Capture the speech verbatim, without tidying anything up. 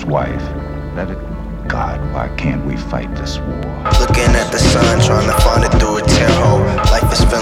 his wife. Let it. God, why can't we fight this war? Looking at the sun, trying to find it through a tear hole. Life is